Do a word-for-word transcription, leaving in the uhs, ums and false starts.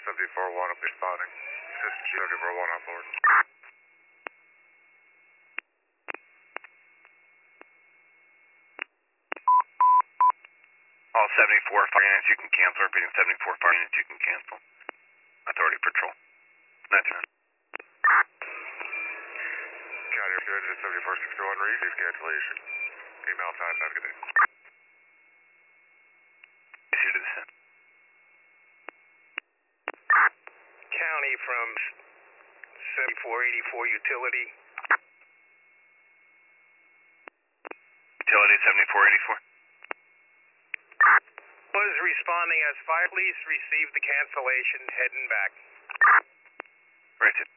seventy-four one, I'm responding. System seventy-four one on board. All seventy-four fire units, you can cancel. Repeating seventy-four fire units, you can cancel. Authority patrol. nineteen. County Representative seventy-four sixty-one, receive cancellation. Email time, have a good day. Issue to the send. County from seventy-four eighty-four utility. Utility seventy-four eighty-four. Was responding as fire police received the cancellation, heading back. Right.